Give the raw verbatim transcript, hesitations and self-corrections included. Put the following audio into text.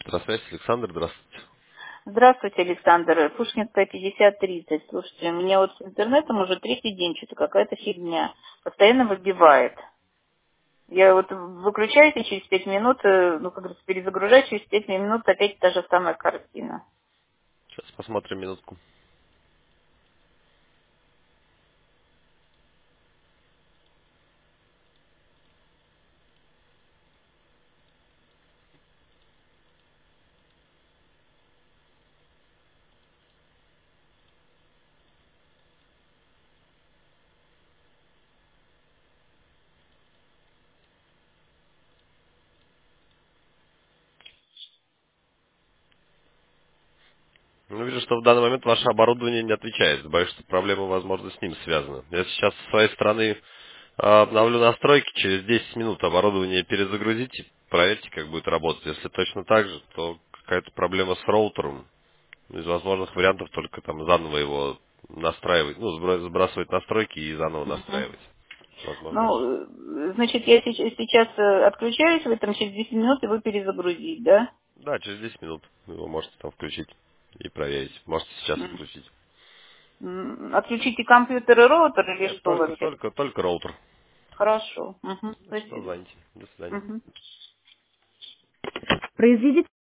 Электросвязь, Александр, здравствуйте. Здравствуйте, Александр. Пушкинская, пятьдесят тридцать. Слушайте, у меня вот с интернетом уже третий день что-то какая-то фигня. Постоянно выбивает. Я вот выключаюсь и через пять минут, э, ну, как говорится, перезагружаю, через пять минут опять та же самая картина. Сейчас посмотрим минутку. Ну, вижу, что в данный момент ваше оборудование не отвечает. Боюсь, что проблема, возможно, с ним связана. Я сейчас со своей стороны а, обновлю настройки. Через десять минут оборудование перезагрузите. Проверьте, как будет работать. Если точно так же, то какая-то проблема с роутером. Из возможных вариантов только там заново его настраивать. Ну, сбро- сбрасывать настройки и заново Мгм. настраивать. Возможно. Ну, э, значит, я сеч- сейчас э, отключаюсь, вы там через десять минут его перезагрузить, да? Да, через десять минут его можете там включить и проверить. Можете сейчас М. отключить. М, Отключите компьютер и роутер или Нет, что только, вообще? только, только роутер. Хорошо. Мгм. Что, Спасибо. звоните. До свидания. Мгм. Произведите